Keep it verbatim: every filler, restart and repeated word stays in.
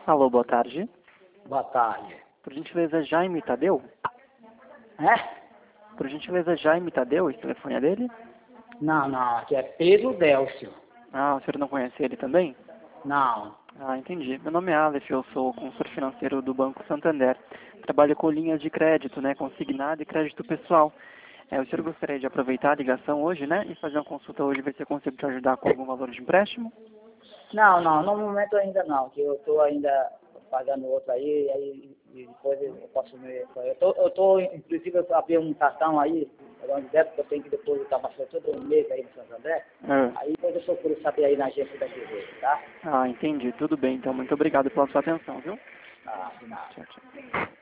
Alô, boa tarde. Boa tarde. Por gentileza, Jaime Tadeu? É? Por gentileza, Jaime Tadeu, esse telefone é dele? Não, não, aqui é Pedro Délcio. Ah, o senhor não conhece ele também? Não. Ah, entendi. Meu nome é Aleph, eu sou consultor financeiro do Banco Santander. Trabalho com linhas de crédito, né, consignado e crédito pessoal. É, o senhor gostaria de aproveitar a ligação hoje, né, e fazer uma consulta hoje, ver se eu consigo te ajudar com algum valor de empréstimo? Não, não, no momento ainda não, que eu estou ainda pagando outro aí, e aí e depois eu posso me... Eu tô, eu tô, inclusive, eu abri um cartão aí, onde deve que eu tenho que depositar bastante todo um mês aí no Santander, Ah, aí depois eu procuro saber aí na agência da T V, tá? ah, entendi. Tudo bem, então. Muito obrigado pela sua atenção, viu? Ah, de nada. Tchau, tchau.